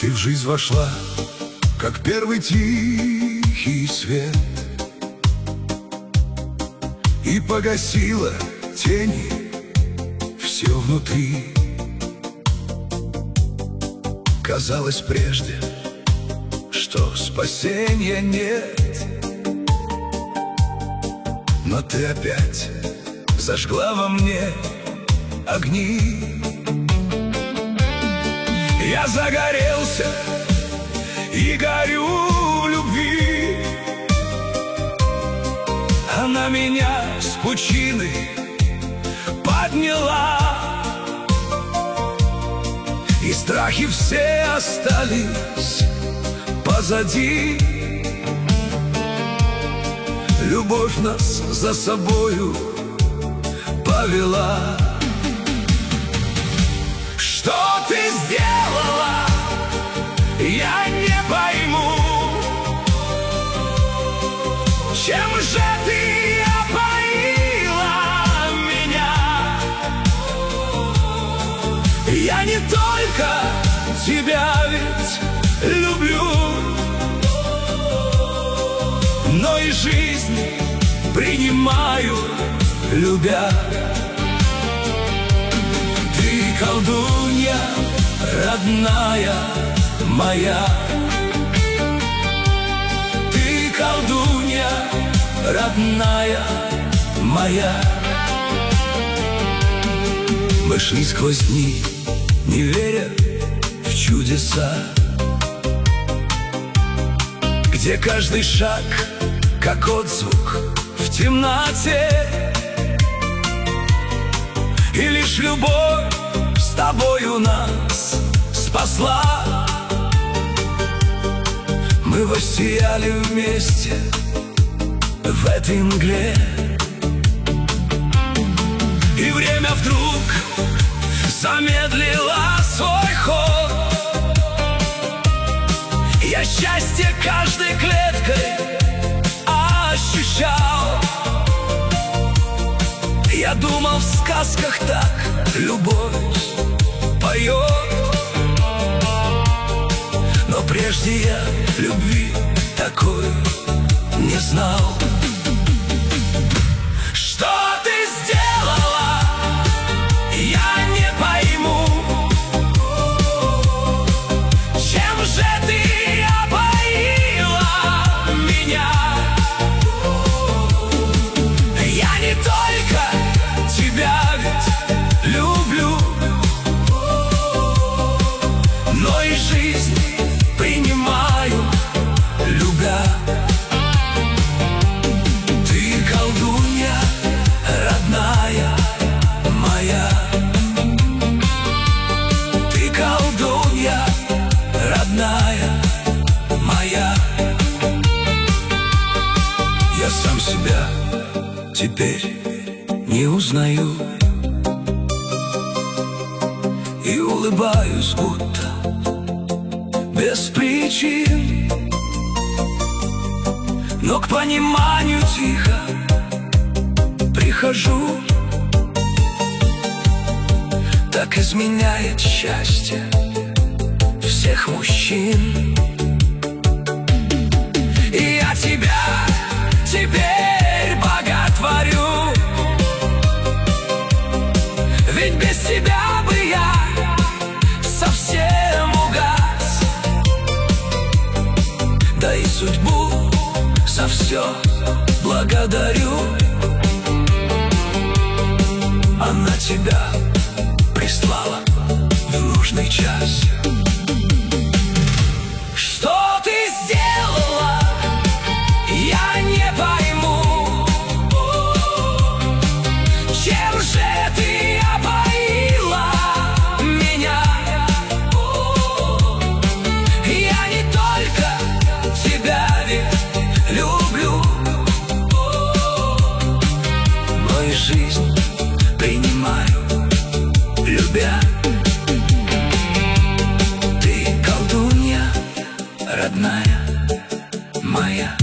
Ты в жизнь вошла, как первый тихий свет, и погасила тени все внутри. Казалось прежде, что спасения нет, но ты опять зажгла во мне огни. Я загорелся и горю в любви. Она меня с пучины подняла, и страхи все остались позади. Любовь нас за собою повела. Что ты сделала, я не пойму. Чем же ты опоила меня? Я не только тебя ведь люблю, но и жизнь принимаю, любя. Ты колдунья, родная моя. Ты колдунья, родная моя. Мы шли сквозь дни, не веря в чудеса, где каждый шаг как отзвук в темноте, и лишь любовь с тобою нас спасла. Мы воссияли вместе в этой мгле, и время вдруг замедлило свой ход. Я счастье каждой клеткой ощущал. Я думал, в сказках так любовь поет, но прежде я любви такой не знал. Что ты сделала, я не пойму. Чем же ты опоила меня? Я не только тебя ведь люблю, но и жизнь принимаю, любя. Ты колдунья, родная моя. Ты колдунья, родная моя. Я сам себя теперь не узнаю и улыбаюсь, будто без причин, но к пониманию тихо прихожу. Так изменяет счастье всех мужчин. И я тебя теперь боготворю, ведь без тебя бы я совсем угас. Да и судьбу за все благодарю. Она тебя прислала в нужный час. Что ты сделала, я не пойму. Чем же ты опоила меня? Я не только тебя ведь люблю, но и жизнь принимаю, любя. Ты колдунья, родная моя.